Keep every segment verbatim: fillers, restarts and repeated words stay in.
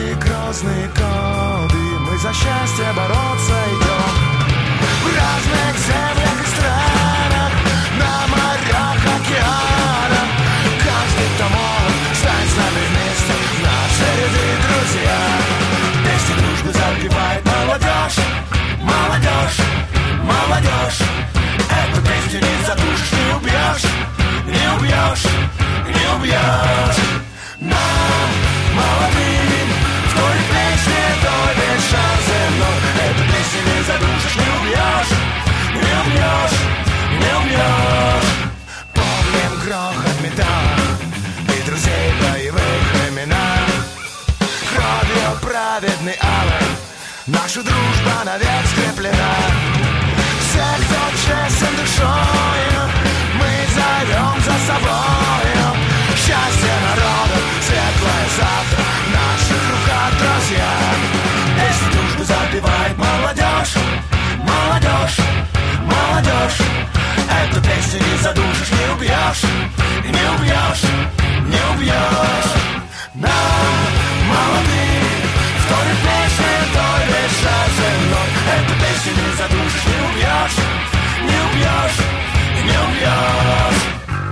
эти грозные коды мы за счастье бороться идем. В разных землях и странах, на морях, океанах. Каждый, кто может, стань с нами вместе, наши ряды друзья. Песни дружбы запевает молодежь, молодежь, молодежь. Эту песню не задушишь, не убьешь, не убьешь, не убьешь. Нам, молодым, в той песне той весь шанс земной. Эту песню не задушишь, не убьешь, не убьешь, не убьешь. Помним грохот металла и друзей боевых времена. Кровью праведный алой наша дружба навек скреплена. Все, кто честен душою, мы зовем за собою. Счастье народа, светлое завтра, в наших руках, друзья. Песни дружбы запевает молодежь, молодежь, молодежь. Эту песню не задушишь, не убьешь, не убьешь, не убьешь. Нам, молодым, в той песне той весь шаг земной. Эту песню не задушишь, не убьешь, не убьешь, не убьешь.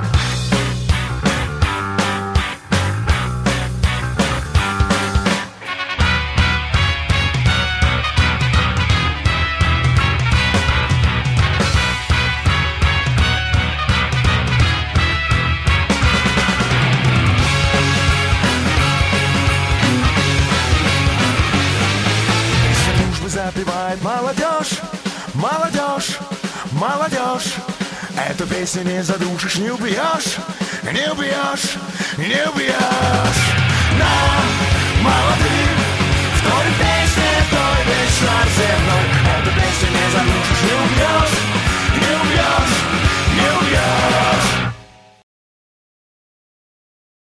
Запевает молодежь, молодежь, молодежь. Эту песню не задушишь, не убьешь, не убьешь, не убьешь. Нам